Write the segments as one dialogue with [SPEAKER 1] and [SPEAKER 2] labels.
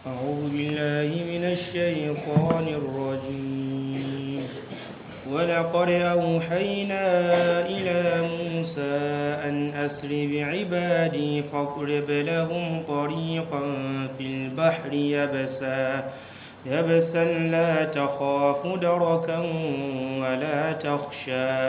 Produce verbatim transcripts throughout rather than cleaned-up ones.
[SPEAKER 1] أعوذ بالله من الشيطان الرجيم ولقد أوحينا إلى موسى أن أسر بعبادي فاضرب لهم طريقا في البحر يبسا يبسا لا تخاف دركا ولا تخشى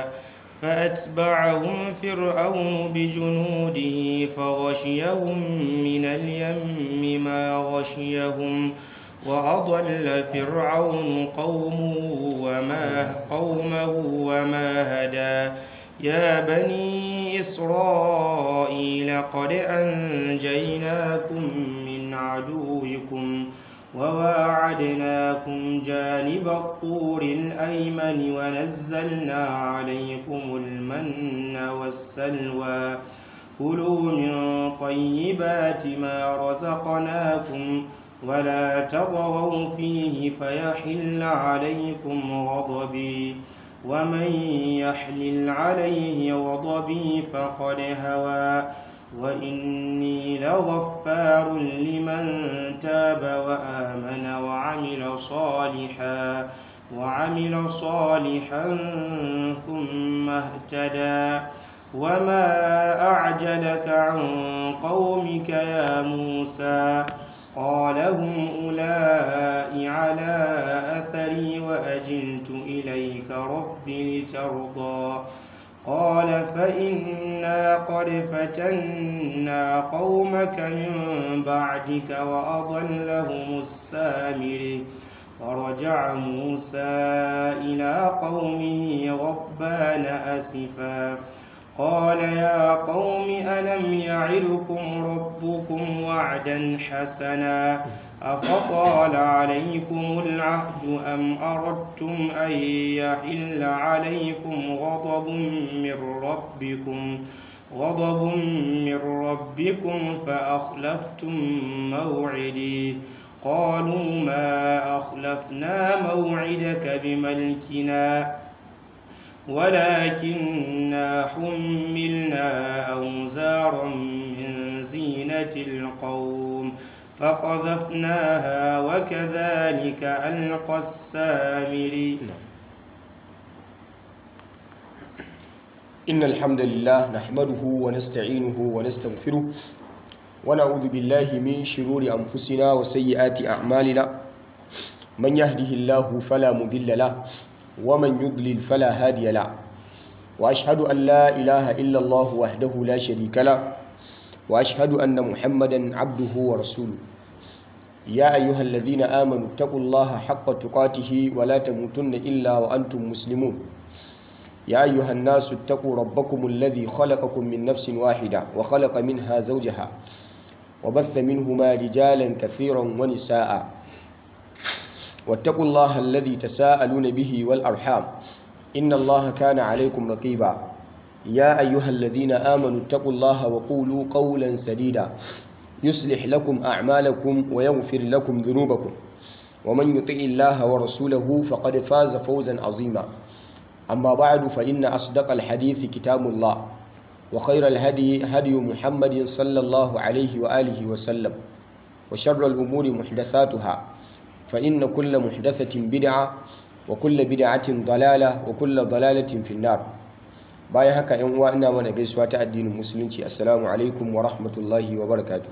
[SPEAKER 1] فأتبعهم فرعون بجنوده فغشيهم من اليم ما غشيهم وأضل فرعون قومه وما قومه وما هدى يا بني إسرائيل قد أنجيناكم من عدوكم وواعدناكم جانب الطور الأيمن ونزلنا عليكم المن والسلوى كلوا من طيبات ما رزقناكم ولا تطغوا فيه فيحل عليكم غضبي ومن يحلل عليه غضبي فقد هوى وإني لغفار لمن تاب وآمن وعمل صالحا وعمل صالحا ثم اهتدى وما أعجلك عن قومك يا موسى قال هم أولئك على أثري وأجلت إليك رب لترضى قال فإنا قد فتنا قومك من بعدك وأضلهم السامري فرجع موسى إلى قومه غضبان أسفا قال يا قوم ألم يعدكم ربكم وعدا حسنا أفطال عليكم العهد أم أردتم أن يحل عليكم غضب من ربكم غضب من ربكم فأخلفتم موعدي قالوا ما أخلفنا موعدك بملكنا ولكننا حملنا أوزارا من زينة القوم فقذفناها وكذلك ألقى السامري
[SPEAKER 2] إن الحمد لله نحمده ونستعينه ونستغفره ونعوذ بالله من شرور أنفسنا وسيئات أعمالنا من يهده الله فلا مضل له ومن يضلل فلا هادي له وأشهد أن لا إله إلا الله وحده لا شريك له وأشهد أن محمدا عبده ورسوله يا أيها الذين آمنوا اتقوا الله حق تقاته ولا تموتن إلا وأنتم مسلمون يا أيها الناس اتقوا ربكم الذي خلقكم من نفس واحدة وخلق منها زوجها وبث منهما رجالا كثيرا ونساء واتقوا الله الذي تساءلون به والأرحام إن الله كان عليكم رقيبا يا أيها الذين آمنوا اتقوا الله وقولوا قولا سديدا يصلح لكم أعمالكم ويغفر لكم ذنوبكم ومن يطع الله ورسوله فقد فاز فوزا عظيما أما بعد فإن أصدق الحديث كتاب الله وخير الهدي هدي محمد صلى الله عليه وآله وسلم وشر الأمور محدثاتها فإن كل محدثة بدعة وكل بدعة ضلالة وكل ضلالة في النار باي هكا yan uwa ina mana gaisuwa ta addinin musulunci assalamu alaikum wa rahmatullahi wa barakatuh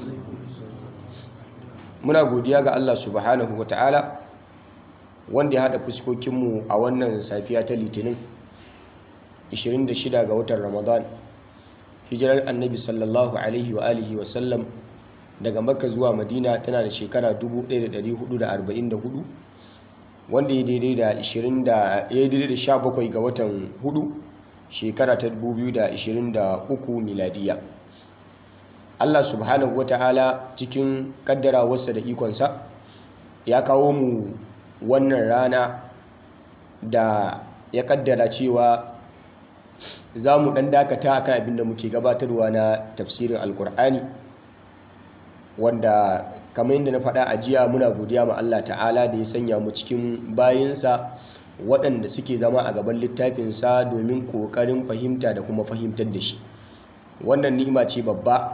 [SPEAKER 2] muna godiya ga Allah subhanahu wa ta'ala wanda ya hada fuskokin mu a wannan safiya ta litinin ishirin da shida ga watan Ramadan hijirar annabi sallallahu alaihi wa alihi wa sallam daga Makka zuwa Madina tana da shekara dubu ɗaya da ɗari hudu da arba'in da hudu wanda ya daidai da ishirin da ya daidai da sha bakwai ga watan hudu shekara ta dubu biyu da ishirin da uku miladiya. Allah subhanahu wata'ala cikin kaddarawarsa da ikonsa ya kawo mu wannan rana da ya kaddara cewa za mu ɗan dakata akan abin da muke gabatarwa na tafsirin alkur'ani wanda kamar yadda na faɗa a jiya muna godiya ma Allah ta'ala da ya sanya mu cikin bayinsa waɗanda suke zama a gaban littafinsa domin ƙoƙarin fahimta da kuma fahimtar da shi. Wannan ni'ima ce babba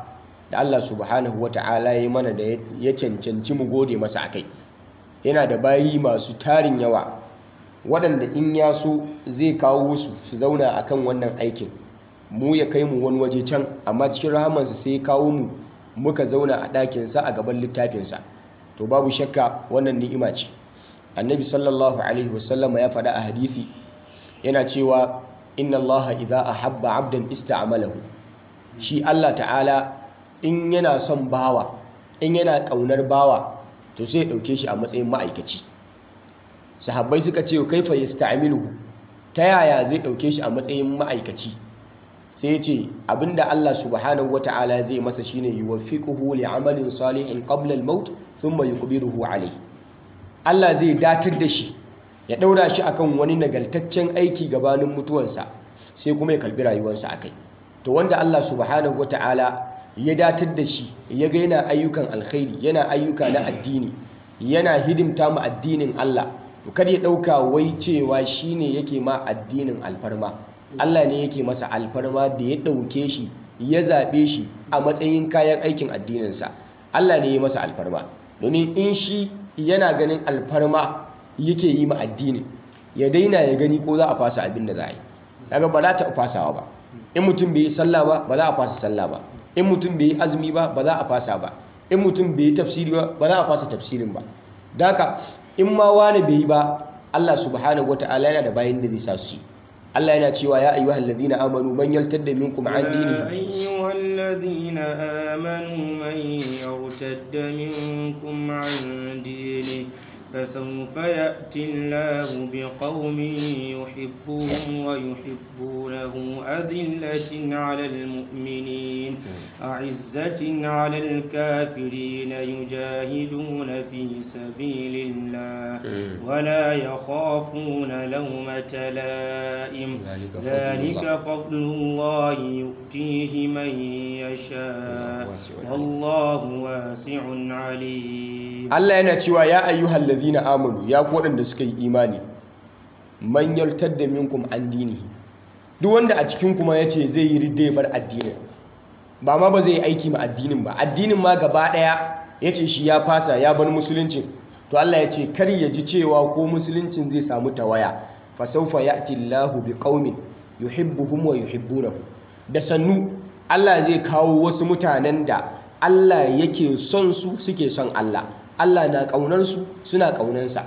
[SPEAKER 2] da Allah subhanahu wata'ala ya yi mana da ya cancanci mu gode masa akai. Yana da bayi masu tarin yawa waɗanda in ya so zai kawo su su zauna akan wannan aikin, mu ya kai mu wani waje can, amma cikin rahamansa sai ya kawo mu muka zauna a ɗakinsa a gaban littafinsa. To babu shakka wannan ni'ima ce. Annabi sallallahu alaihi wasallama ya faɗa a hadisi yana cewa inna Allah idza ahabba abdan ista'malahu. Shi Allah ta'ala in yana son bawa, in yana ƙaunar bawa, to sai ya ɗauke shi a matsayin ma'aikaci. Sahabbai suka ce kaifa yasta'miluhu, ta yaya zai ɗauke shi a matsayin ma'aikaci? Sai ya ce abinda Allah subhanahu wata'ala zai masa shine yuwaffiquhu li'amalin salihin qabla al-maut thumma yuqbiruhu alayhi. Allah zai datar da shi, ya ɗaura shi akan wani nagaltaccen aiki gabanin mutuwansa, sai kuma ya karbi rayuwarsa akai. To wanda Allah subhanahu wata'ala ya datar da shi, ya ga yana ayyukan alkhairi, yana ayyuka na addini, yana hidimta mu addinin Allah, to kada ya ɗauka wai cewa shine yake ma addinin alfarma. Allah ne yake masa alfarma da ya ɗauke shi, ya zaɓe shi a matsayin kayan aikin addininsa. Allah ne ya masa alfarma, domin in shi yana ganin alfarma yake yi ma addini, ya daina ya gani ko za a fasa abin da za a yi. Daga ba za ta fasawa ba. In mutum bai yi sallah ba, ba za a fasa sallah ba. In mutum bai yi azumi ba, ba za a fasa ba. In mutum bai yi tafsiri ba, ba za a fasa tafsirin ba. Daka in ma wani bai yi ba, Allah subhanahu wataala yana da bayin da zai sa su yi. Allah yana cewa ya ayyuhal ladina amanu man yartadda minkum an dinihi
[SPEAKER 1] يا أيها الذين آمنوا من يرتد منكم عن دينه فسوف يأتي الله بقوم يحبهم ويحبونه أذلة على المؤمنين أعزة على الكافرين يجاهدون في سبيل الله ولا يخافون لومة لائم ذلك فضل الله يؤتيه من يشاء والله واسع عليم.
[SPEAKER 2] Allah yana cewa ya ayyuhal ladhina amanu, ya ku waɗanda suka yi imani, man yartadda minkum an dinihi. Duk wanda a cikin kuma yace zai yi ridda ya bar addinin, ba ma ba zai yi aiki ma addinin ba, addinin ma gaba ɗaya yace shi ya fasa ya bar musuluncin, to Allah ya ce kar ya ji cewa ko musuluncin zai samu tawaya. Fa sawfa ya'ti Allahu biqaumin yuhibbuhum wa yuhibbunahu. Da sannu Allah zai kawo wasu mutanen da Allah yake son su suke son Allah. Allah na ƙaunarsu suna ƙaunansa.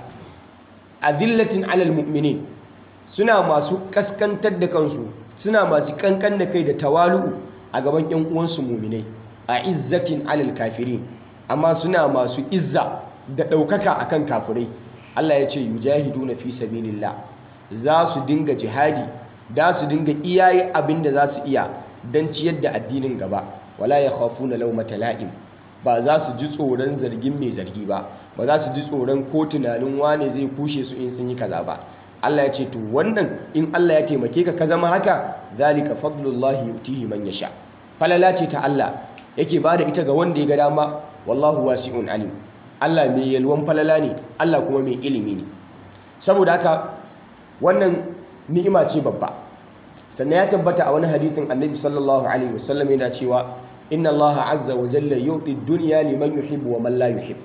[SPEAKER 2] Azillatin alal mu'minin, suna masu kaskantar da kansu, suna masu kankan da kai da tawalu'u a gaban ƴan uwansu mu'minai. A izzatin alal kafirin, amma suna masu izza da ɗaukaka akan kafirai. Allah ya ce yujahiduna fi sabilillah, za su dinga jihadi, da su dinga iyaye abin da za su iya don ciyar da addinin gaba. Wala yakhafuna lawmata la'im, ba za su ji tsoron zargin mai zargi ba, ba za su ji tsoron ko tunanin wane zai kushe su in sun yi kaza ba. Allah ya ce to wannan in Allah ya taimake ka ka zama haka, zalika fadlullahi yutihi man yasha. Falala ce ta Allah yake bada ita ga wanda ya ga dama, wallahu wasi'un alim. Allah mai yalwan falala ne, Allah kuma mai ilimi ne. Saboda haka wannan ni'ima ce babba. Sannan ya tabbata a wani hadisin Annabi sallallahu alaihi wasallam yana cewa inna Allah azza wa jalla yu'ti dunya liman yuhibbu wa man la yuhib.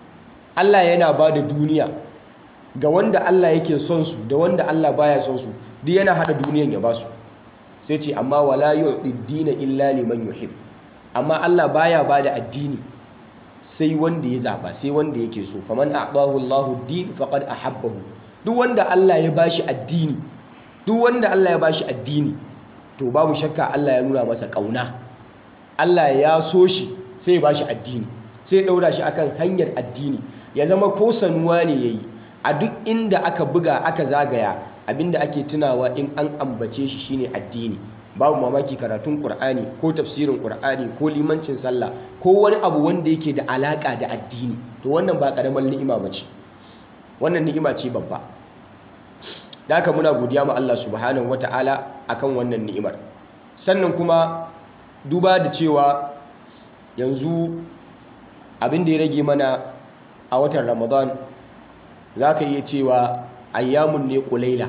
[SPEAKER 2] Allah yana bada duniya ga wanda Allah yake son su da wanda Allah baya son su, duk yana hada duniyan ya basu. Sai ce amma wala yu'ti dina illa liman yuhib. Amma Allah baya bada addini sai wanda ya zaba, sai wanda yake so. Faman a'tahu Allahu ad-din faqad ahabbahu. Duk wanda Allah ya bashi addini, duk wanda Allah ya bashi addini, to babu shakka Allah ya nuna masa kauna. Allah ya so shi sai ya bashi addini, sai ya daura shi akan hanyar addini, ya zama ko sanuwa ne yayi. A duk inda aka buga aka zagaya, abinda ake tunawa in an ambace shi shine addini. Babu mamaki karatun Qur'ani ko tafsirin Qur'ani ko limancin sallah ko wani abu wanda yake da alaka da addini. To wannan ba karamar ni'ima bace. Wannan ni'ima ce babba. Da haka muna godiya ma Allah subhanahu wata'ala akan wannan ni'imar. Sannan kuma duba da cewa yanzu abin da ya rage mana a watan Ramadan, za ka iya cewa ayyamun ne ƙulaila,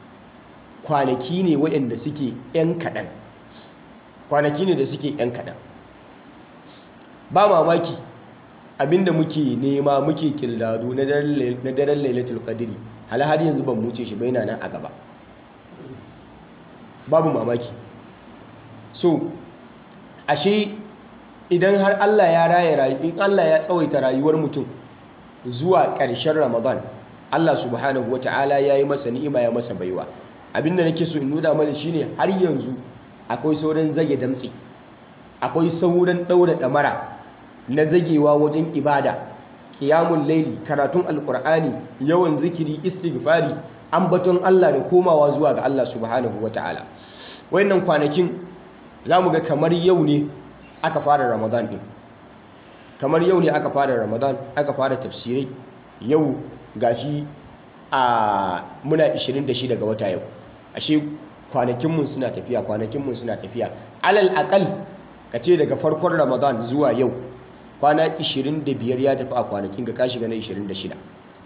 [SPEAKER 2] kwanaki ne waɗanda suke ‘yan kaɗan, kwanaki ne da suke ‘yan kaɗan. ba mamaki abinda muke nema muke kildado na daren lailatul qadri hal har yanzu ban muce shi bai nan a gaba, babu mamaki. So ashe idan har Allah ya raye rayu in Allah ya tsawaita rayuwar mutum zuwa ƙarshen Ramadan, Allah subhanahu wata'ala ya yi masa ni'ima ya masa baiwa. Abinda nake so in nuna mana shine har yanzu akwai sauran zage damtse, akwai sauran ɗaura ɗamara na zagewa wajen ibada, qiyamul laili, karatun alqur'ani, yawan zikiri, istighfari, ambaton Allah da komawa zuwa ga Allah subhanahu wata'ala. Wayannan kwanakin zamu ga kamar yau ne aka fara Ramadan din, kamar yau ne aka fara Ramadan, aka fara tafsirai. Yau gashi a muna ishirin da shida ga wata yau, ashe kwanakinmu suna tafiya kwanakinmu suna tafiya alal akal ka ce daga farkon Ramadan zuwa yau kwana ishirin da biyar ya tafi a kwanakin ga ka shiga na ishirin da shida.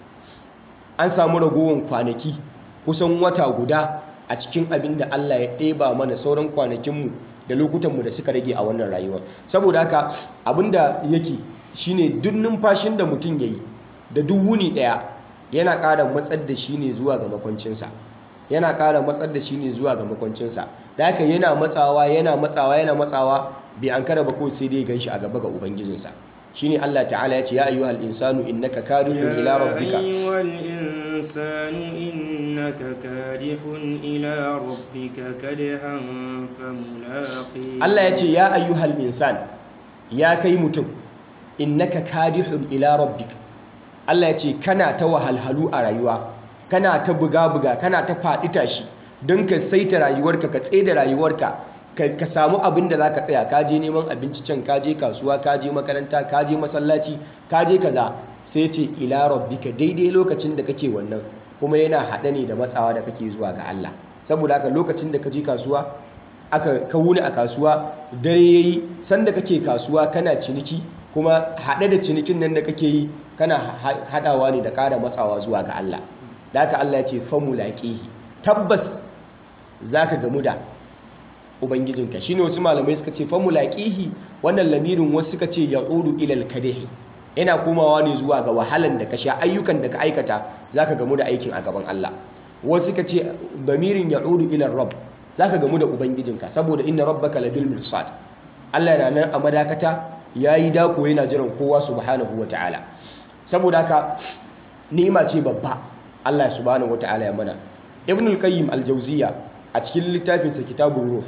[SPEAKER 2] An samu ragowar kwanaki kusan wata guda a cikin abin da Allah ya ɗeba mana sauran kwanakinmu da lokutanmu da suka rage a wannan rayuwar. Saboda haka abinda yake shine duk numfashin da mutum yayi da duk wuni ɗaya yana ƙara matsar da shi ne zuwa ga makwancinsa, yana ƙara matsar da shi ne zuwa ga makwancinsa. Da haka yana matsawa yana matsawa yana matsawa bai ankara ba ko sai dai ganshi a gaba ga ubangijinsa. shine Allah ta'ala ya ce ya ayyuhal insanu innaka kadihun ila rabbika
[SPEAKER 1] يا أيها الإنسان إنك كادح إلى ربك كدحا فملاقيه.
[SPEAKER 2] Allah ya ce ya ayyuhal insan, ya kai mutum, innaka kadihun ila rabbika. Allah ya ce kana ta wahalhalu a rayuwa, kana ta buga-buga, kana ta faɗi tashi don ka saita rayuwarka, ka tsaye da rayuwarka, ka samu abin da za ka tsaya. Ka je neman abinci can, ka je kasuwa, ka je makaranta, ka je masallaci, ka je kaza. Sai ce ila rabbika, daidai lokacin da kake wannan kuma yana haɗe ne da matsawa da kake zuwa ga Allah. Saboda haka lokacin da ka je kasuwa, aka ka wuni a kasuwa, dare yayi, sanda kake kasuwa kana ciniki, kuma haɗe da cinikin nan da kake yi kana haɗawa ne da ƙara matsawa zuwa ga Allah. Da haka Allah ya ce famulaqihi, tabbas zaka gamu da ubangijinka. Shine wasu malamai suka ce famulaqihi, wannan lamirin wasu suka ce yaudu ilal kadhi, yana komawa ne zuwa ga wahalan da ka sha, ayyukan da ka aikata zaka gamu da aikin a gaban Allah. Wasu suka ce lamirin yaudu ilal rabb, zaka gamu da ubangijinka, saboda inna rabbaka labil mirsad. Allah yana nan a madakata, yayi dako yana jiran kowa subhanahu wataala. Saboda haka ni'ima ce babba Allah subhanahu wataala ya mana. Ibn al-Qayyim al-Jawziyya a cikin littafinsa Kitabur Ruh,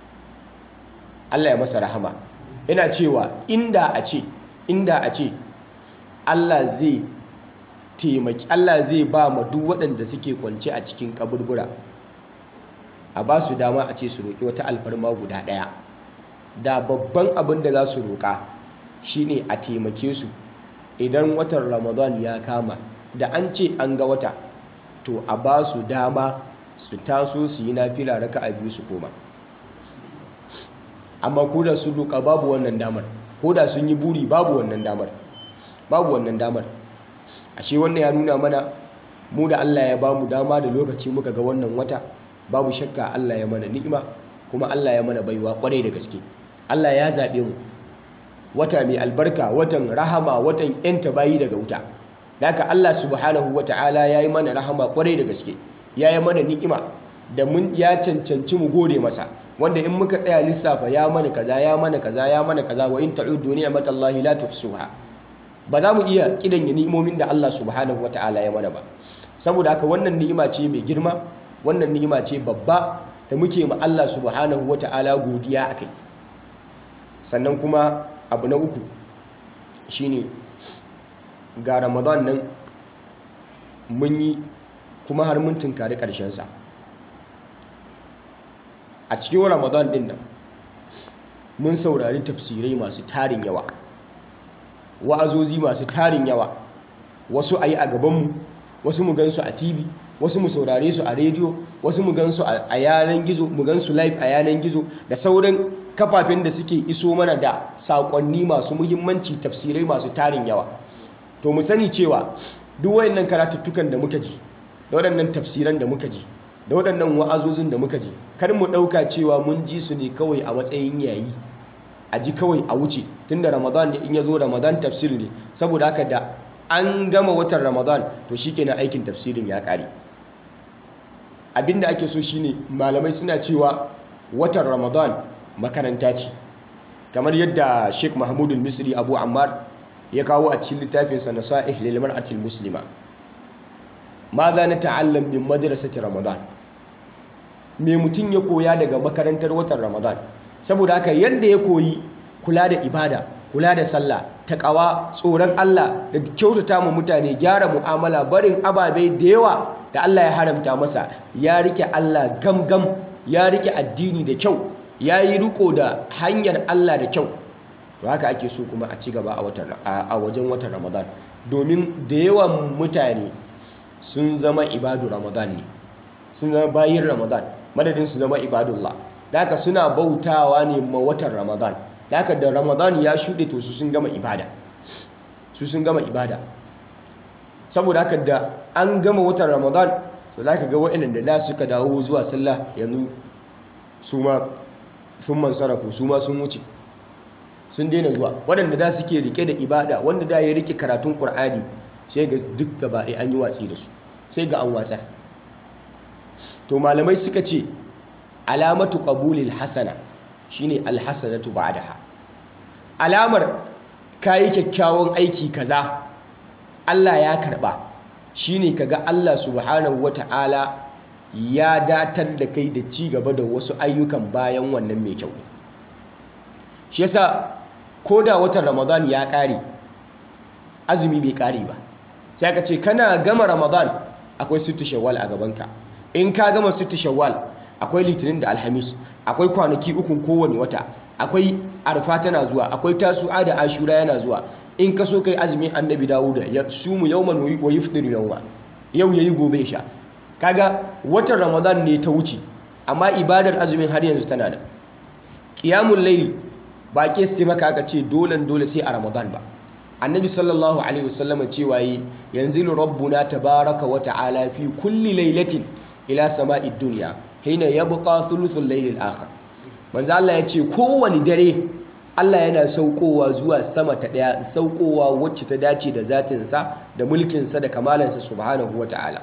[SPEAKER 2] Allah ya masa rahama, yana cewa inda a ce inda a ce Allah zai taimaki, Allah zai ba ma duk waɗanda suke kwance a cikin kaburbura a ba su dama a ce su roƙi wata alfarma guda ɗaya, da babban abin da za su roƙa shine a taimake su idan watan Ramadan ya kama, da an ce an ga wata, to a ba su dama su taso su yi nafila raka'a biyu su koma. Amma ko da sun roƙa babu wannan damar, ko da sun yi buri babu wannan damar, babu wannan damar. Ashe wannan ya nuna mana mu da Allah ya ba mu dama da lokaci muka ga wannan wata, babu shakka Allah ya mana ni'ima, kuma Allah ya mana baiwa kwarai da gaske. Allah ya zaɓe mu wata mai albarka, watan rahama, watan yanta bayi daga wuta. Da haka Allah subhanahu wata'ala ya yi mana rahama kwarai da gaske, ya yi mana ni'ima da mun ya cancanci mu gode masa, wanda in muka tsaya lissafa ya mana kaza ya mana kaza ya mana kaza, wa in ta'uddu ni'matallahi la tuhsuha, ba za mu iya kidan ni'imomin da Allah subhanahu wata'ala ya mana ba. Saboda haka wannan ni'ima ce mai girma, wannan ni'ima ce babba da muke ma Allah subhanahu wata'ala godiya akai. Sannan kuma abu na uku shine ga Ramadan nan mun yi, kuma har mun tunkari ƙarshensa. A cikin Ramadan din nan mun saurari tafsirai masu tarin yawa, wa'azozi masu tarin yawa, wasu a yi a gabanmu, wasu mu gansu a T V, wasu mu saurare su a rediyo, wasu mu gansu a yanan gizo, mu gansu live a yanan gizo, da sauran kafafen da suke iso mana da saƙonni masu muhimmanci, tafsirai masu tarin yawa. To mu sani cewa duk wayannan karatuttukan da muka ji, da waɗannan tafsiran da muka ji, da waɗannan wa'azozin da muka ji, kar mu ɗauka cewa mun ji su ne kawai a matsayin yayi, a ji kawai a wuce tunda Ramadan ne, in ya zo Ramadan tafsir ne, saboda haka da an gama watan Ramadan to shikenan aikin tafsirin ya kare. Abinda ake so shine malamai suna cewa watan Ramadan makaranta ce, kamar yadda Sheikh Mahmud al-Misri Abu Ammar ya kawo a cikin littafinsa Nasaih lil mar'atil muslima. Maza na ta'allam min madrasati Ramadan, me mutum ya koya daga makarantar watan Ramadan. Saboda haka yadda ya koyi kula da ibada, kula da sallah, taqwa, tsoron Allah da kyautata mu mutane, gyara mu'amala, barin ababe da yawa da Allah ya haramta masa, ya rike Allah gamgam, ya rike addini da kyau, ya yi riko da hanyar Allah da kyau, to haka ake so kuma a ci gaba a wajen watan Ramadan. Domin da yawan mutane sun zama ibadu Ramadan ne, sun zama bayin Ramadan madadin su zama ibadullah. Da haka suna bautawa ne ma watan Ramadan. Da haka da Ramadan ya shuɗe to su sun gama ibada, su sun gama ibada. Saboda haka da an gama watan Ramadan to za ka ga waɗanda da suka dawo zuwa sallah yanzu su ma sun mansarafu, su ma sun wuce, sun daina zuwa. Waɗanda da suke rike da ibada, wanda da ya rike karatun Qur'ani, sai ga duk gaba ɗaya an yi watsi da su, sai ga an watsar. To malamai suka ce alamatu qabulil hasana shine alhasanatu ba'daha. Alamar kayi kyakkyawan aiki kaza Allah ya karba shine kaga Allah subhanahu wata'ala ya datar da kai da ci gaba da wasu ayyukan bayan wannan mai kyau. Shi yasa koda watan Ramadan ya kare, azumi bai kare ba, sai ka ce kana gama Ramadan akwai sittu Shawwal a gabanka. In ka gama sittu Shawwal akwai Litinin da Alhamis, akwai kwanaki ukun kowane wata, akwai Arfa tana zuwa, akwai Tasu'a da Ashura yana zuwa. In ka so kai azumin Annabi Dawuda, ya sumu yawman wa yufṭiru yawma, yau yayi gobe sha. Kaga watan Ramadan ne ta wuce, amma ibadar azumin har yanzu tana da. Qiyamul layl ba ke sai maka aka ce dole dole sai a Ramadan ba. Annabi sallallahu alaihi wasallam cewa yi yanzilu rabbuna tabaraka wa ta'ala fi kulli laylatin ila sama'id dunya hina yabqa thuluthul layl al-akhir. Manzo Allah ya ce kowane dare Allah yana saukowa zuwa sama ta daya, saukowa wacce ta dace da zatin sa da mulkin sa da kamalan sa subhanahu wa ta'ala.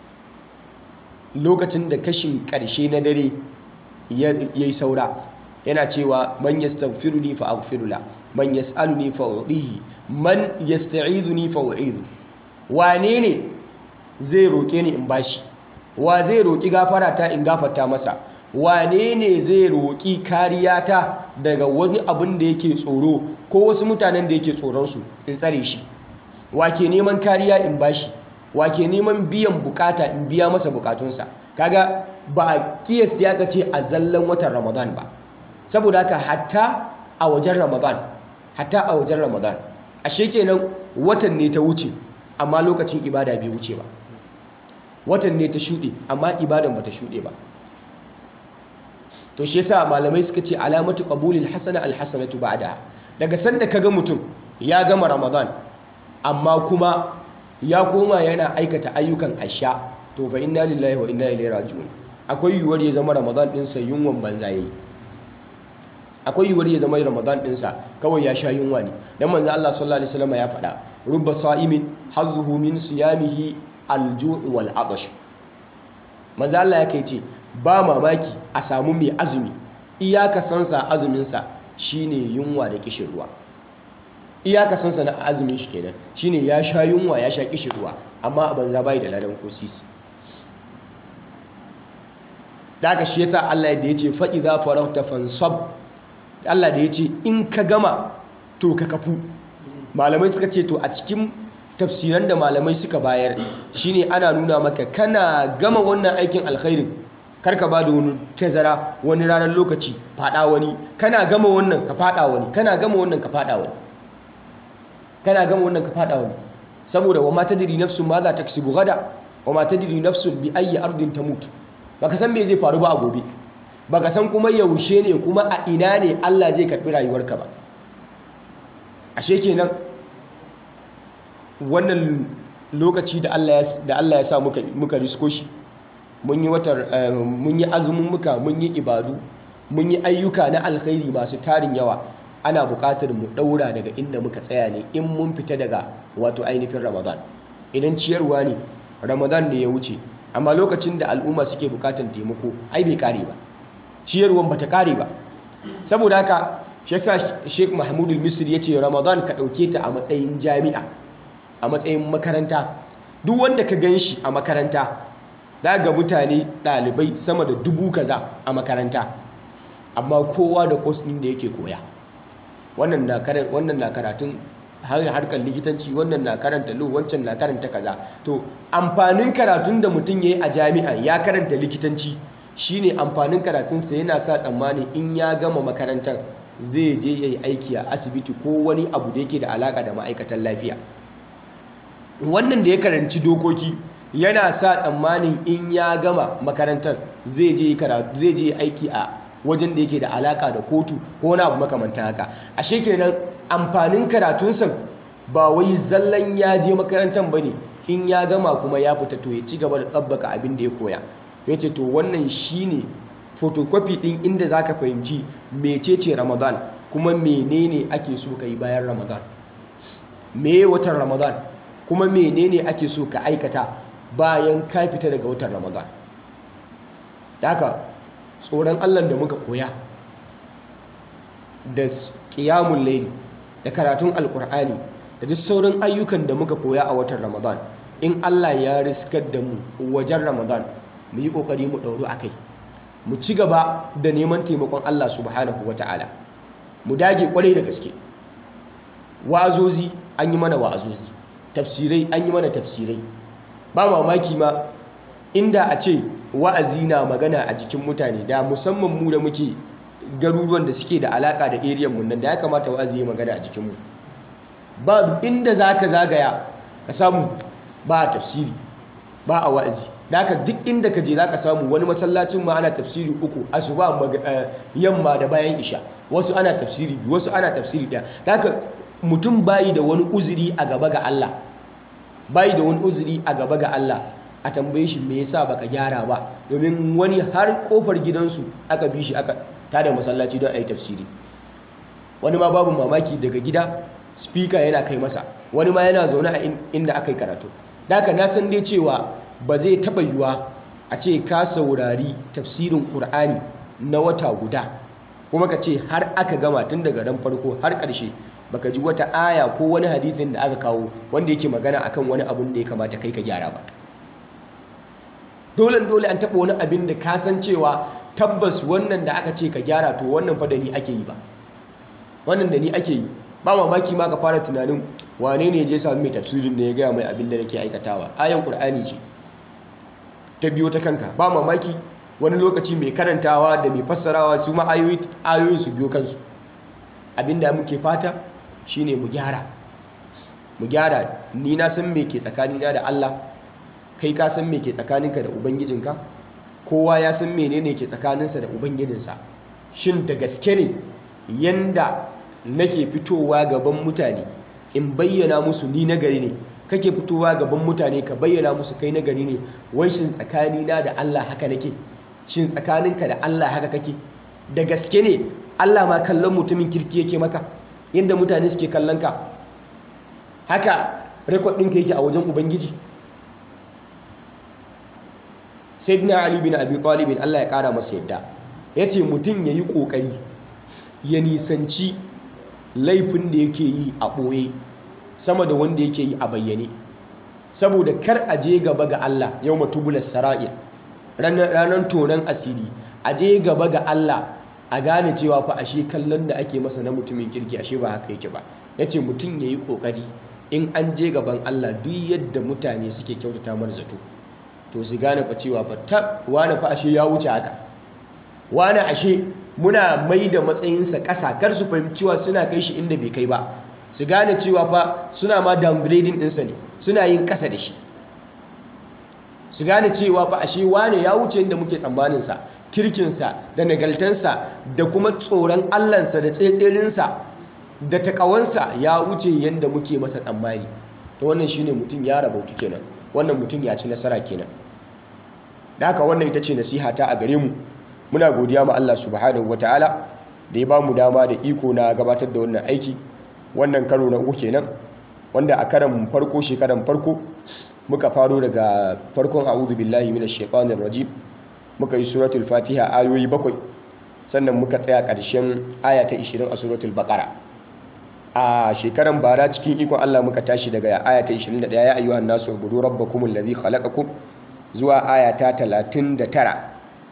[SPEAKER 2] Lokacin da kashin karshe na dare yayi saura, yana cewa man yastaghfiruni fa aghfiru la, man yas'aluni fa u'tihi, man yasta'iduni fa u'idhu. Wane ne zai roke ni in bashi? Wa zai roki gafara ta in gafarta masa? Wane ne zai roki kariya ta daga wani abin da yake tsoro ko wasu mutanen da yake tsoron su in tsare shi? Wa ke neman kariya in bashi? Wa ke neman biyan bukata in biya masa bukatunsa? Kaga ba a kiyasta ya ce a zallan watan Ramadan ba. Saboda haka hatta a wajen Ramadan, hatta a wajen Ramadan, ashe kenan watan ne ta wuce amma lokacin ibada bai wuce ba. Watan ne ta shuɗe amma ibadan ba ta shuɗe ba. To shi yasa malamai suka ce alamatu qabulil hasana alhasanatu ba'daha. Daga sanda kaga mutum ya gama Ramadan amma kuma ya koma yana aikata ayyukan asha, to fa inna lillahi wa inna ilaihi raji'un. Akwai yiwuwar ya zama Ramadan ɗinsa yunwan banza yayi. Akwai yiwuwar ya zama Ramadan ɗinsa kawai ya sha yunwa ne. Dan manzo Allah sallallahu alaihi wasallam ya faɗa, rubba sa'imin hazzuhu min siyamihi al-ju' wal 'atash. Manzo Allah ya kai ce ba mamaki a samu mai azumi iyaka sansa azumin sa shine yunwa da kishirwa. Iyaka sansa na azumin shi kenan shine ya sha yunwa ya sha kishirwa, amma a banza bai da ladan ko sisi. Daga shi yasa Allah da yace fa idza faragta fansab, Allah da yace in ka gama to ka kafu. Malamai suka ce to a cikin tafsiran da malamai suka bayar shine ana nuna maka kana gama wannan aikin alkhairin karka ba da wani tazara, wani ranar lokaci fada wani, kana gama wannan ka fada wani, kana gama wannan ka fada wani, kana gama wannan ka fada wani. Saboda wa ma tadri nafsun ma za ta kasibu gada, wa ma tadri nafsun bi ayyi ardin tamut. Baka san me zai faru ba a gobe, baka san kuma yaushe ne kuma a ina ne Allah zai karbi rayuwarka ba. Ashe kenan wannan lokaci da Allah da Allah ya sa muka muka risko shi, mun yi watar mun yi azumin muka, mun yi ibadu, mun yi ayyuka na alkhairi masu tarin yawa. ana buƙatar mu ɗaura daga inda muka tsaya ne in mun fita daga wato ainihin Ramadan. Idan ciyarwa ne, Ramadan ne ya wuce, amma lokacin da al'umma suke buƙatar taimako ai bai kare ba, ciyarwan bata kare ba. Saboda haka Sheikh Mahmud al-Misri ya ce Ramadan ka ɗauke ta a matsayin jami'a, a matsayin makaranta. Duk wanda ka gan shi a makaranta za ga mutane ɗalibai sama da dubu kaza a makaranta, amma kowa da course ɗin da yake koya. Wannan na karatun harkar likitanci, wannan na karanta law, wancan na karanta kaza. To amfanin karatun da mutum ya yi a jami'a ya karanta likitanci shine amfanin karatunsa yana sa tsammani in ya gama makarantar zai je ya yi aiki a asibiti ko wani abu da yake da alaka da ma'aikatan lafiya. Wannan da ya karanci dokoki yana sa tsammanin in ya gama makarantar zai je zai je aiki a wajen da yake da alaka da kotu ko wani abu makamantan haka. Ashe kenan amfanin karatunsa ba wai zallan ya je makarantar bane, in ya gama kuma ya fita to ya ci gaba da tsabbaka abin da ya koya. Yace to wannan shine photocopy din inda zaka fahimci mecece Ramadan kuma menene ake so ka yi bayan Ramadan. Meye watan Ramadan kuma menene ake so ka aikata bayan ka fita daga watan Ramadan. Haka tsoron Allah da muka koya da qiyamul layl da karatun alqur'ani da duk sauran ayyukan da muka koya a watan Ramadan, in Allah ya riskar da mu wajen Ramadan mu yi kokari mu dauro akai, mu ci gaba da neman taimakon Allah subhanahu wataala, mu dage kwarai da gaske. Wa'azozi an yi mana wa'azozi, tafsirai an yi mana tafsirai. Ba mamaki ma inda a ce wa'azi na magana a jikin mutane, da musamman mu da muke garuruwan da suke da alaka da area mun nan, da ya kamata wa'azi ya magana a jikin mu. Ba inda zaka zagaya ka samu ba a tafsiri, ba a wa'azi. Da haka duk inda ka je zaka samu wani masallacin ma ana tafsiri uku, asuba, yamma da bayan isha. Wasu ana tafsiri biyu, wasu ana tafsiri ɗaya. Da haka mutum bayi da wani uzuri a gaba ga Allah, bayi da wani uzuri a gaba ga Allah a tambaye shi me yasa baka gyara ba, domin wani har kofar gidansu aka bi shi aka tada masallaci don a yi tafsiri. Wani ma babu mamaki daga gida speaker yana kai masa, wani ma yana zaune a inda aka yi karatu. Da haka na san dai cewa ba zai taɓa yiwuwa a ce ka saurari tafsirin Ƙur'ani na wata guda kuma ka ce har aka gama tun daga ran farko har ƙarshe baka ji wata aya ko wani hadisin da aka kawo wanda yake magana akan wani abun da ya kamata kai ka gyara ba. Dole dole an taɓa wani abin da ka san cewa tabbas wannan da aka ce ka gyara to wannan fa da ni ake yi ba, wannan da ni ake yi. Ba mamaki ma ka fara tunanin wane ne je sami mai tafsirin da ya gaya mai abin da nake aikatawa. Ayan Ƙur'ani ce ta biyo ta kanka. Ba mamaki wani lokaci mai karantawa da mai fassarawa su ma ayoyin su biyo kansu. Abinda muke fata shine mu gyara, mu gyara. Ni na san me ke tsakanina da Allah, kai ka san me ke tsakaninka da ubangijinka, kowa ya san menene ke tsakaninsa da ubangijinsa. Shin da gaske ne yanda nake fitowa gaban mutane in bayyana musu ni nagari ne, kake fitowa gaban mutane ka bayyana musu kai nagari ne? Wai shin tsakanina da Allah haka nake? Shin tsakaninka da Allah haka kake? Da gaske ne Allah ma kallon mutumin kirki yake maka yadda mutane suke kallon ka? Haka rekod ɗinka yake a wajen Ubangiji? Sayyidina Ali bin Abi Talib Allah ya ƙara masa yadda ya ce mutum ya yi ƙoƙari ya nisanci laifin da yake yi a ɓoye sama da wanda yake yi a bayyane, saboda kar a je gaba ga Allah yau matubular sara'ir, ranar tonon asiri, a je gaba ga Allah a gane cewa fa ashe kallon da ake masa na mutumin kirki ashe ba haka yake ba. Ya ce mutum ya yi ƙoƙari in an je gaban Allah duk yadda mutane suke kyautata mar zato to su gane fa cewa fa ta wani fa ashe ya wuce haka, wani ashe muna mai da matsayinsa ƙasa, kar su fahimci cewa suna kai shi inda bai kai ba, su gane cewa fa suna ma downgrading ɗinsa ne, suna yin ƙasa da shi, su gane cewa fa ashe wane ya wuce inda muke tsammaninsa, kirkinsa da nagaltansa da kuma tsoron Allahnsa da tsetselinsa da takawansa ya wuce yadda muke masa tsammani. To wannan shine mutum ya rabautu kenan, wannan mutum ya ci nasara kenan. Da haka wannan ita ce nasiha ta a gare mu. Muna godiya ma Allah subhanahu wataala da ya ba mu dama da iko na gabatar da wannan aiki. Wannan karo na uku kenan, wanda a karan farko shekaran farko muka faro daga farkon a'udhu billahi minash shaitanir rajim, muka yi suratul fatiha ayoyi bakwai, sannan muka tsaya ƙarshen aya ta ishirin a suratul baqara. A shekaran bara cikin ikon Allah muka tashi daga aya ta ishirin da ɗaya, ya ayyuhan nasu ubudu rabbakumul ladhi khalaqakum, zuwa aya ta talatin da tara.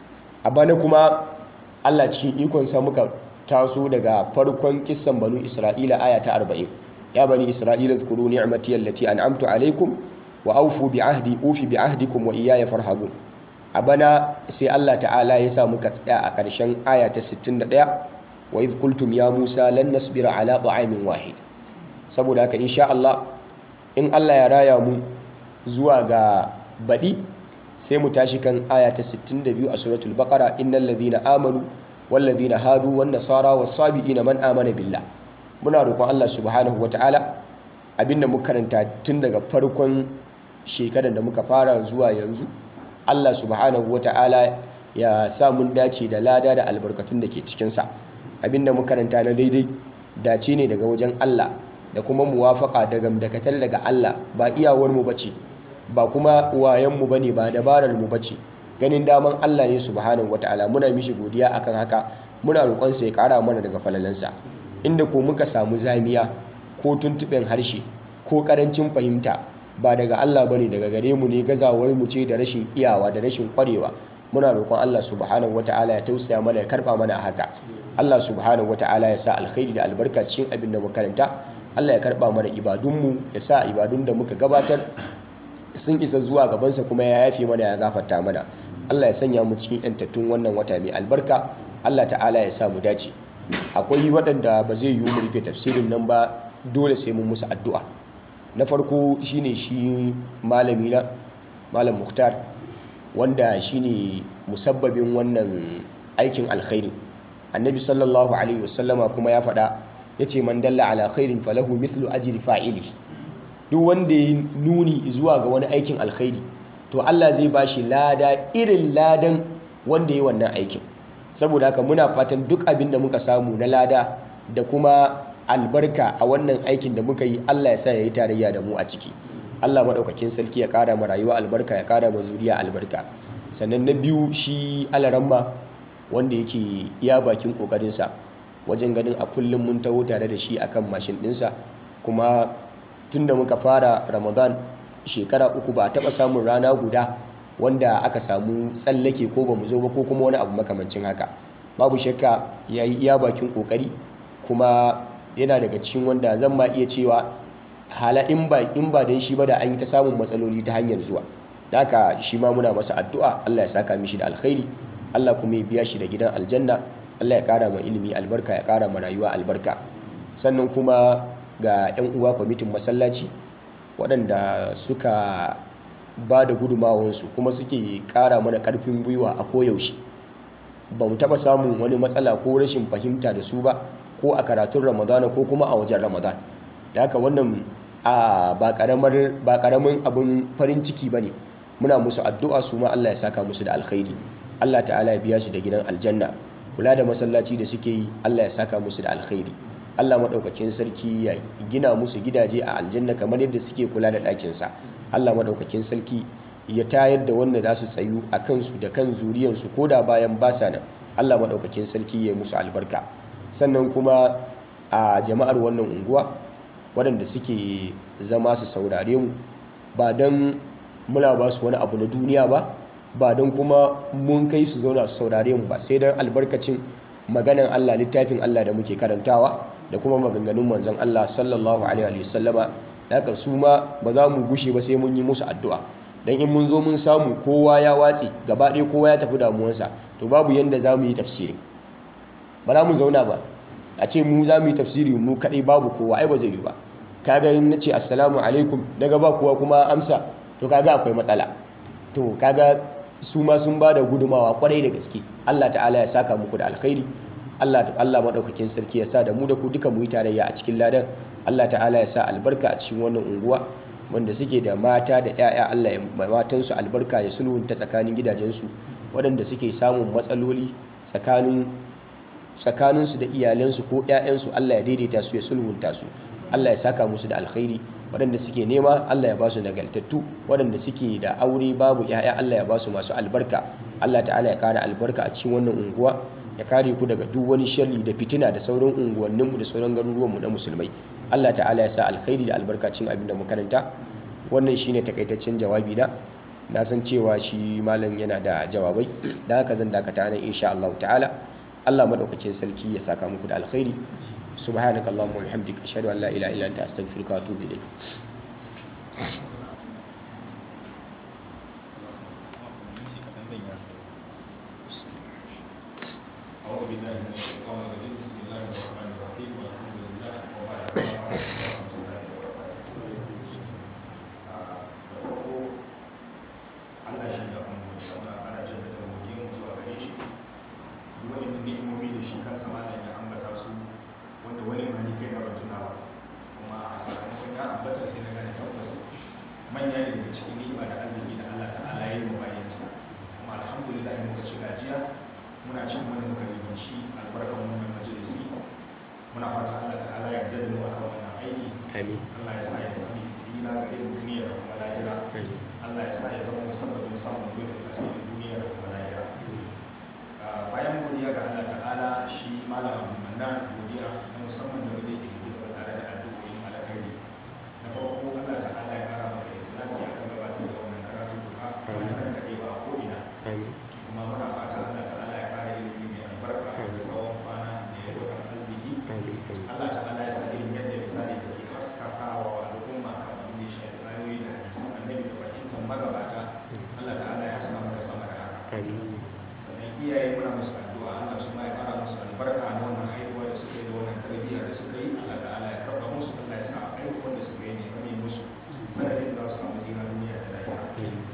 [SPEAKER 2] A bana kuma Allah cikin ikonsa muka taso daga farkon kissan banu Isra'ila aya ta arba'in. Ya bani Isra'ila zkuru ni'mati allati an'amtu alaikum wa aufu bi ahdi ufi bi ahdikum wa iyaya farhabun. A bana sai Allah ta'ala ya sa muka tsaya a ƙarshen aya ta sittin da ɗaya, wa idh qultum ya Musa lan nasbira ala ta'amin wahid. Saboda haka insha Allah, in Allah ya raya mu zuwa ga baɗi, sai mu tashi kan aya ta sittin da biyu a suratul baqara, innal ladhina amanu wal ladhina hadu wan nasara was sabiina man amana billah. Muna roƙon Allah subhanahu wataala abinda muka karanta tun daga farkon shekarar da muka fara zuwa yanzu, Allah subhanahu wataala ya sa mun dace da lada da albarkatun da ke cikin sa. Abinda muka karanta na daidai dace ne daga wajen Allah da kuma muwafaka da gamdakatar daga Allah, ba iyawar mu bace, ba kuma wayanmu bane, ba dabarar mu bace, ganin daman Allah ne subhanahu wataala. Muna mishi godiya akan haka, muna roƙon sa ya ƙara mana daga falalansa. Inda ko muka samu zamiya ko tuntuɓen harshe ko ƙarancin fahimta, ba daga Allah bane, daga gare mu ne, gazawar mu ce da rashin iyawa da rashin ƙwarewa. Muna roƙon Allah subhanahu wataala ya tausaya mana, ya karɓa mana haka. Allah subhanahu wataala ya sa alkhairi da albarka cikin abin da muka karanta. Allah ya karɓa mana ibadunmu, ya sa ibadun da muka gabatar sun isa zuwa gabansa, kuma ya yafe mana, ya gafarta mana. Allah ya sanya mu cikin yantattun wannan wata mai albarka. Allah ta'ala ya sa mu dace. Akwai waɗanda ba zai yiwu mu rufe tafsirin nan ba, dole sai mun musu addu'a. Na farko shine shi malami na Malam Mukhtar, wanda shine musabbabin wannan aikin alkhairi. Annabi sallallahu alaihi wasallama kuma ya faɗa, yace man dalla ala khairin falahu mithlu ajri fa'ili. Duk wanda ya nuni zuwa ga wani aikin alkhairi, to Allah zai bashi lada irin ladan wanda ya wannan aikin. Saboda haka muna fatan duk abin da muka samu na lada da kuma albarka a wannan aikin da muka yi, Allah ya sa ya yi tarayya da mu a ciki. Allah maɗaukakin sarki ya ƙara ma rayuwa albarka, ya ƙara ma zuriya albarka. Sannan na biyu shi alaramma, wanda yake iya bakin ƙoƙarinsa wajen ganin a kullum mun taho tare da shi akan mashin ɗinsa. Kuma tun da muka fara Ramadan shekara uku, ba a taɓa samun rana guda wanda aka samu tsallake ko ba mu zo ba ko kuma wani abu makamancin haka. Babu shakka ya yi iya bakin ƙoƙari, kuma yana daga cikin wanda zan ma iya cewa hala in ba in ba dan shi ba da an yi ta samun matsaloli ta hanyar zuwa. Da haka shi ma muna masa addu'a, Allah ya saka mishi da alkhairi, Allah kuma ya biya shi da gidan aljanna, Allah ya ƙara ma ilimi albarka, ya ƙara ma rayuwa albarka. Sannan kuma ga 'yan uwa kwamitin masallaci waɗanda suka ba da gudumawansu kuma suke ƙara mana ƙarfin gwiwa a koyaushe. Ba mu taɓa samun wani matsala ko rashin fahimta da su ba, ko a karatun Ramadana ko kuma a wajen Ramadan. Da haka wannan ba ƙaramin abin farin ciki ba ne. Muna musu addu'a su ma Allah ya saka musu da alkhairi, Allah ta'ala ya biya su da gidan aljanna. Kula da masallaci da suke yi, Allah ya saka musu da alkhairi. Allah maɗaukakin sarki ya gina musu gidaje a aljanna kamar yadda suke kula da ɗakinsa. Allah maɗaukakin sarki ya tayar da wanda za su tsayu a kansu da kan zuriyarsu ko da bayan basa nan. Allah maɗaukakin sarki ya musu albarka. Sannan kuma a jama'ar wannan unguwa waɗanda suke zama su saurare mu, ba don muna ba su wani abu na duniya ba, ba don kuma mun kai su zauna su saurare mu ba, sai don albarkacin maganan Allah, littafin Allah da muke karantawa da kuma maganganun manzon Allah sallallahu alaihi wasallama. Da haka su ma ba za mu gushe ba sai mun yi musu addu'a. Dan in mun zo mun samu kowa ya watse gaba ɗaya, kowa ya tafi damuwarsa, to babu yanda za mu yi tafsiri. Ba za mu zauna ba a ce mu za mu yi tafsiri mu kaɗai babu kowa, ai ba zai yi ba. Kaga in nace assalamu alaikum daga ba kowa kuma amsa, to kaga akwai matsala. To kaga su ma sun ba da gudumawa kwarai da gaske. Allah ta'ala ya saka muku da alkhairi. Allah Allah madaukakin sarki ya sa da mu da ku duka mu yi tarayya a cikin ladan. Allah ta'ala ya sa albarka a cikin wannan unguwa, wanda suke da mata da 'ya'ya, Allah ya matan su albarka, ya sulhunta tsakanin gidajensu. Waɗanda suke samun matsaloli tsakanin tsakaninsu da iyalansu ko 'ya'yansu Allah ya daidaita su ya sulhunta su, Allah ya saka musu da alkhairi. Waɗanda suke nema Allah ya ba su nagartattu, waɗanda suke da aure babu 'ya'ya Allah ya ba su masu albarka. Allah ta'ala ya kara albarka a cikin wannan unguwa, ya kare ku daga duk wani sharri da fitina da sauran unguwanninmu da sauran garuruwanmu na musulmai. Allah ta'ala ya sa alkhairi da albarkacin abin da mu karanta. Wannan shine takaitaccen jawabi na. Na san cewa shi malam yana da jawabai, dan haka zan dakata nan insha Allah ta'ala. Allah madaukakin sarki ya saka muku da alkhairi. Subhanakallahumma wa bihamdika ashhadu an la ilaha illa anta astaghfiruka wa atubu ilayk.
[SPEAKER 3] أعوذ بالله من الشيطان الرجيم بسم الله الرحمن الرحيم والحمد لله وبعد Allah shi da kuma muna ana jaddada godiyar mu zuwa gare shi. Duk wani ni'imomi da shi kansa malam ya ambata su, wanda wani ma ni kai na ban tuna ba, kuma a sakamakon ya ambata sai na gane tabbas manya ne daga cikin ni'ima da arziki da Allah ta'ala ya yi mu bayansa. Kuma alhamdulillah muka ci gajiya, muna cin wani muka ribanci albarkar wannan majalisi. Muna fata Allah ta'ala ya yarda da mu akan wannan aiki.
[SPEAKER 2] Amin.
[SPEAKER 3] Allah ya sa ya zama tsira ga irin duniya da kuma lahira. Allah ya sa ya zama musabbabin samun rufin asirin duniya da kuma lahira. Bayan godiya ga Allah ta'ala, shi malam Abdul Mannan godiya na musamman da wanda yake gaba tare da addu'o'in alkhairi. Na farko Allah ta'ala ya kara maka ikhlasi akan gabatar da wannan karatu duka wannan kade ba ko ina. Kuma muna fata Allah ta'ala ya kara ilimi mai albarka da tsawon kwana da ya dokar arziki. Allah ta'ala ya sa irin yadda misali da ke haskakawa wa al'umma kan abin da ya shafi ayoyi da hadisan annabi da fahimtar magabata. Allah ta'ala ya haska maka sama da haka. Sannan iyaye muna musu addu'a Allah su ma ya kara musu albarka na wannan haihuwa da suka yi da wannan tarbiyya da suka yi. Allah ta'ala ya karɓa musu, Allah ya sa haihuwar da suka yi ne kame musu sanadin da za su samu tsira duniya da lahira.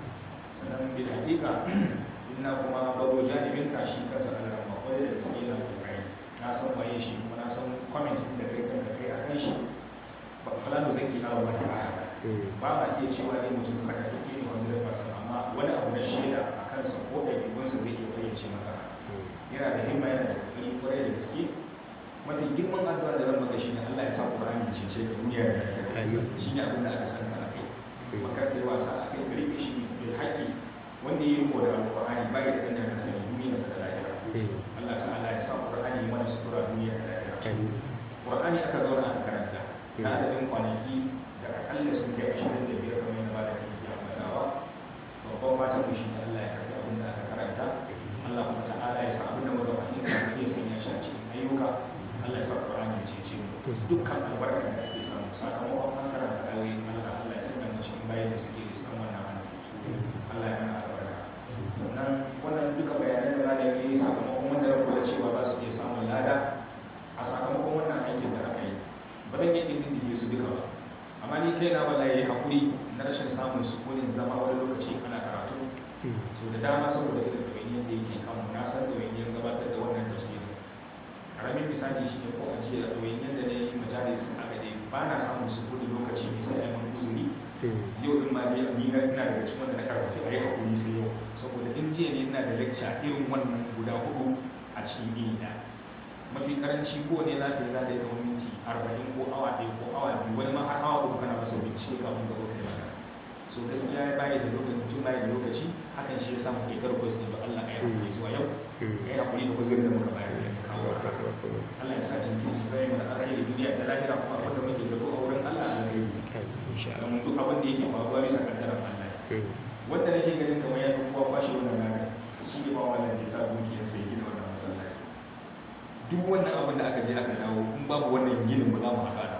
[SPEAKER 3] Sannan bil hakika ina kuma baro janibin ka shi kansa Allah ma kwarai da gaske yana kokari. Na san waye shi kuma na san comment da kai kan da kai akan shi. Ba falano zan kira wa wani aya ba ma iya cewa ne mutum saka take ne wanda zai fasa, amma wani abu na shaida a kansa ko ɗabi'unsa zai iya fayyace maka. Yana da himma, yana da kokari kwarai da gaske. Mafi girman addu'a da zan maka shi ne Allah ya sa Qur'ani ya cece ka duniya da lahira. Shi ne abin da aka san ka akai. Makar kai wasa akai ka rike shi bil haqqi, wanda ya yi riko da Al-Qur'ani ba ya da ɗan da sani duniya da lahira. Allah ta'ala ya sa Qur'ani mana sutura duniya da lahira. Qur'ani aka zauna aka karanta na adadin kwanaki da akalla sun kai ashirin da biyar kamar yadda ba da kai ya ambatawa. Babban fatan mu shi ne Allah ya karɓi abin da aka karanta. Allah kuma ta'ala ya sa abin da muka fahimta mu iya sanya shi a cikin ayyuka. Allah ya sa Qur'ani ya cece mu dukkan albarkar da ake samu sakamakon an karanta ayoyin Allah. Allah ya sanya mu cikin bayan da suke iskan wannan hannu. Allah ya mana albarka. Sannan wannan duka bayanan da malam ya yi sakamakon wanda ya kula cewa za su iya samun lada a sakamakon wannan aikin da aka yi. Ba zan yi ɗin su duka ba, amma ni kai na wala ya yi haƙuri na rashin samun sukunin zama wani lokaci ana karatu. So da dama saboda irin ɗawainiyar da yake kanmu, na san ɗawainiyar gabatar da wannan tafsirin. Karamin misali shi ne ko a jiya ɗawainiyar da na yi majalis a gade ba na samun sukunin lokaci mai sai a yi mun uzuri. Yau din ma dai ni na ina daga cikin wanda na karfafi a yi haƙuri sai yau, saboda in jiya ne ina da lecture irin wannan guda hudu a cikin ini ɗaya. Mafi karanci ko ne za ka yi za ka yi kamar minti arba'in ko awa ɗaya ko awa biyu, wani ma har awa uku kana masa bincike kafin ka zo kai maka. So gaskiya ya bayi da lokaci, mutum bayi da lokaci, hakan shi ya sa muke karɓar su da Allah ya yi zuwa yau. Ya yi haƙuri da uzurin da muka bayar da kawo haka. Allah ya sa jinkin su zai mana alheri duniya da lahira, kuma abin da muke zato a wurin Allah a alheri. Don duk abin da yake faruwa bisa kaddarar Allah. Wanda nake ganin kamar ya fi kowa kwashe wannan ranar shi ne ba wannan da ya sa dukiyar sai gina wannan masallaci. Duk wannan abin da aka je aka dawo in babu wannan ginin ba za mu haɗa da.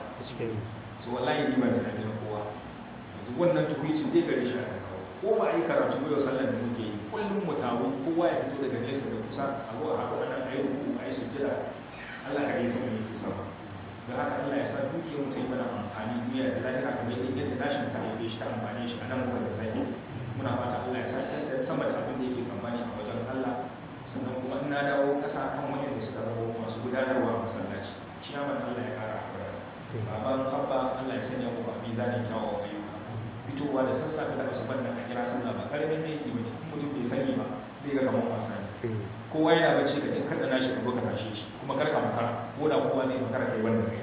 [SPEAKER 3] So wallahi ni ban tunani na kowa. Yanzu wannan tukuicin zai gare shi a kan kawo. Ko ba a yi karatu ba yau sallar da muke yi kullum mu taru kowa ya fito daga nesa da kusa a zo a haɗu a nan a yi ruku a yi sujjada. Allah ka yi sama yake sama. Don haka Allah ya sa dukiyar mu ta yi mana amfani duniya da lahira kamar yadda nashin ta haife shi ta amfane shi a nan muka da zaki. Muna fata Allah ya sa sama da abin da yake tsammani a wajen Allah. Sannan kuma in na dawo ƙasa kan waɗanda suka zama masu gudanarwa a masallaci, ciyaman Allah ya ƙara haɓara. Baban abba Allah ya sanya muku a mizanin kyawawan ayyuka. Fitowa da sassafe da asuban nan a kira sallah ba ƙaramin aiki ba ne, mutum bai sani ba zai ga kamar wasa ne. kowa yana bacci ka kada nashi ka zo ka tashi shi kuma kar ka makara ko da kowa zai makara kai wanda kai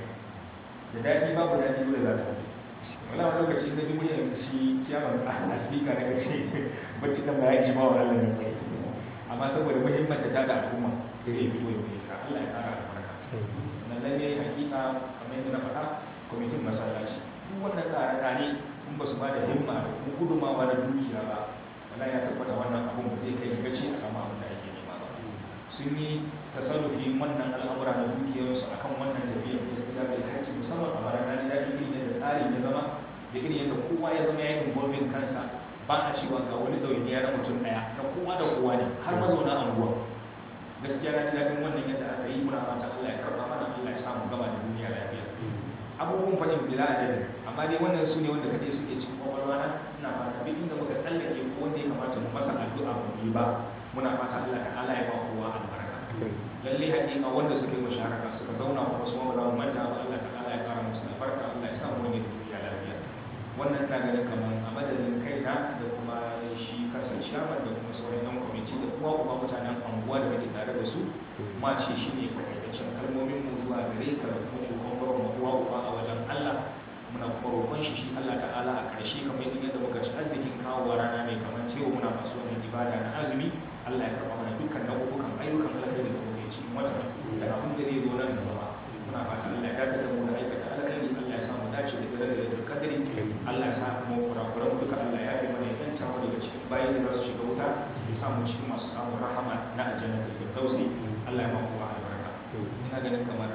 [SPEAKER 3] da daɗi babu daɗi dole za ta yi wala wani lokaci na ji muryar shi ciyaman a speaker daga ce bacci kan ba ya ji ma wa Allah ne kai amma saboda muhimmanci ta da al'umma sai ya fito ya fito ka Allah ya kara albarka sannan lalle hakika kamar yadda na faɗa kwamitin masallaci duk wannan tsare-tsare in ba su ba da himma da kuma gudumawa da dukiya ba wala ya tabbata wannan abun ba zai kai ga gaci a samu abin da ake nema ba sun yi tasarrufi wannan al'amura na dukiyarsu akan wannan tafiyar gaskiya bai haƙƙi musamman a bara na ji daɗi irin yadda tsarin ya zama da irin yadda kowa ya zama ya yi involving kansa ba a cewa ga wani ɗawainiya na mutum ɗaya na kowa da kowa ne har mazauna anguwa gaskiya na ji daɗin wannan yadda aka yi muna fata Allah ya karɓa mana Allah ya samu gaba da duniya lafiya abubuwan faɗin bila adadin amma dai wannan su ne wanda kaɗai suke cikin kwakwalwa na ina fata duk inda muka tsallake ko wanda ya kamata mu masa addu'a mu yi ba muna fata Allah ta'ala ya ba kowa albarka lalle haƙiƙa wanda suke musharaka suka zauna kuma su ma ba za mu manta ba Allah ta'ala ya ƙara musu albarka Allah ya samu wani duniya lafiya wannan ina ganin kamar a madadin kaina da kuma shi kansa ciyaman da kuma sauran yan kwamiti da kuma kuma mutanen anguwa da muke tare da su ma ce shi ne takaitaccen kalmomin mu zuwa gare ka da kuma kokon mu uwa uba a wajen Allah muna kuma roƙon shi shi Allah ta'ala a ƙarshe kamar yadda muka ci arzikin kawo rana mai kamar cewa muna masu wannan ibada na azumi Allah ya karɓa mana dukkan nau'ukan ayyukan alkhairi da muke cikin wata da abin da zai zo nan gaba muna fata Allah ya dace da mu da aikata alkhairi Allah ya sa mu dace da daren da kadari Allah ya sa mu kurakuran duka Allah ya yi mana yanta mu daga cikin bayin da za su shiga wuta ya sa mu cikin masu samun rahama na aljannatul firdausi Allah ya maku wa albarka ina ganin kamar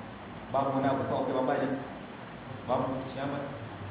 [SPEAKER 3] babu wani abu kawai ba bani babu ciyaman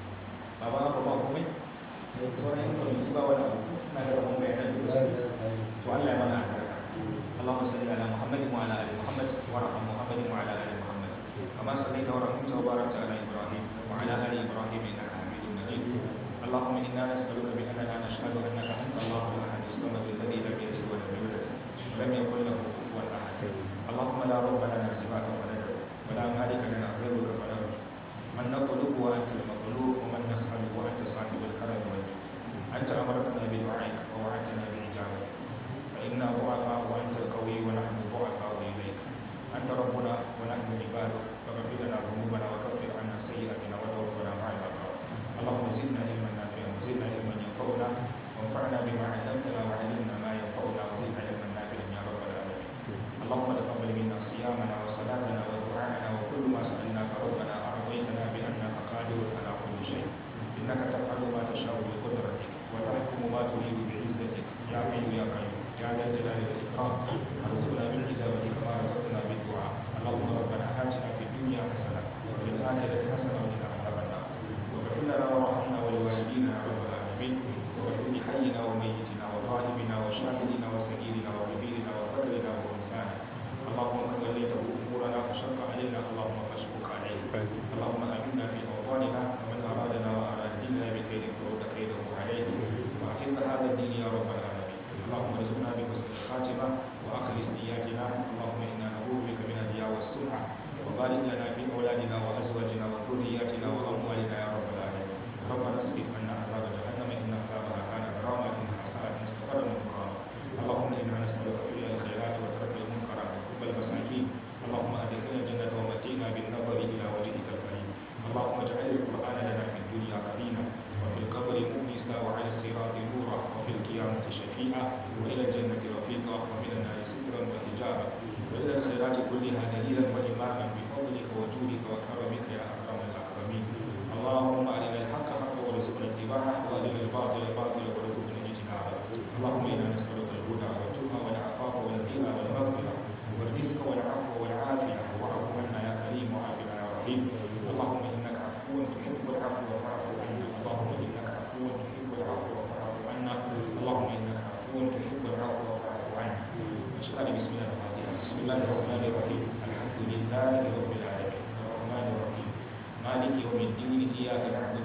[SPEAKER 3] baba ba ba komai sauran yin kwamiti ba wani abu na da rabon bayanan da su to Allah ya mana albarka اللهم صل على محمد وعلى ال محمد وارحم محمد وعلى ال محمد كما صليت ورحمت وباركت على ابراهيم وعلى ال ابراهيم انك حميد مجيد اللهم انا نسالك باننا نشهد انك انت الله الاحد الصمد الذي لم يلد ولم يولد ولم يكن له كفوا احد اللهم لا رب لنا سواك وندعو ولا مالك لنا غيرك فنرجو من نطلب وانت المطلوب ومن نسال وانت صاحب الكرم والجود انت امرتنا بدعائك ووعدتنا باجابتك فإنا ضعفاء وأنت القوي ونحن ضعفاء إليك أنت ربنا ونحن عبادك فاغفر لنا ذنوبنا وكفر عنا سيئاتنا وتوفنا مع الأبرار اللهم زدنا علما نافعا وزدنا علما ينفعنا وانفعنا بما علمتنا وعلمنا ما ينفعنا وزدنا علما نافعا يا رب العالمين اللهم تقبل منا صيامنا وصلاتنا ودعاءنا وكل ما سألناك ربنا أرضيتنا بأنك قادر على كل شيء إنك تفعل ما تشاء بقدرتك وتحكم ما تريد بعزتك يا حي يا قيوم يا ذا الجلال والإكرام ارزقنا بالإجابة كما رزقنا بالدعاء اللهم ربنا آتنا في الدنيا حسنة وفي الآخرة حسنة وقنا عذاب النار واغفر لنا وارحمنا ولوالدينا يا رب العالمين واغفر لحينا وميتنا وغائبنا وشاهدنا وسجيرنا وكبيرنا وذكرنا وأنثانا اللهم من وليته أمورنا فشق علينا اللهم فاشفق عليه اللهم آمنا في أوطاننا ومن أرادنا وأراد ديننا بخير فرد كيده عليه وأعز هذا الدين يا رب العالمين اللهم ارزقنا بحسن الخاتمة وأخلص نياتنا اللهم إنا نعوذ بك من الرياء والسمعة وبارك لنا في أولادنا وأزواجنا وذرياتنا وأموالنا يا رب العالمين ربنا اصرف عنا عذاب جهنم إن عذابها كان غراما إنها ساءت مستقرا ومقاما اللهم إنا نسألك فعل الخيرات وترك المنكرات وحب المساكين اللهم أدخلنا الجنة ومتعنا بالنظر إلى وجهك الكريم اللهم اجعل القرآن لنا في الدنيا قرينا وفي القبر مؤنسا وعلى الصراط نورا وفي القيامة شفيعا وإلى الجنة رفيقا ومن النار سترا وحجابا وإلى الخيرات كلها دليلا وإماما بفضلك وجودك وكرمك يا أكرم الأكرمين اللهم أرنا الحق حقا وارزقنا اتباعه وأرنا الباطل باطلا وارزقنا اجتنابه اللهم إنا نسألك الهدى والتقى والعفاف والغنى والمغفرة والرزق والعفو والعافية واعف عنا يا كريم وعافنا يا رحيم اللهم إنك عفو تحب العفو فاعف عنا اللهم إنك عفو تحب العفو فاعف عنا اللهم إنك عفو تحب العفو فاعف عنا اشهد بسم الله الفاتحة بسم الله الرحمن الرحيم الحمد لله رب العالمين الرحمن الرحيم مالك يوم الدين إياك نعبد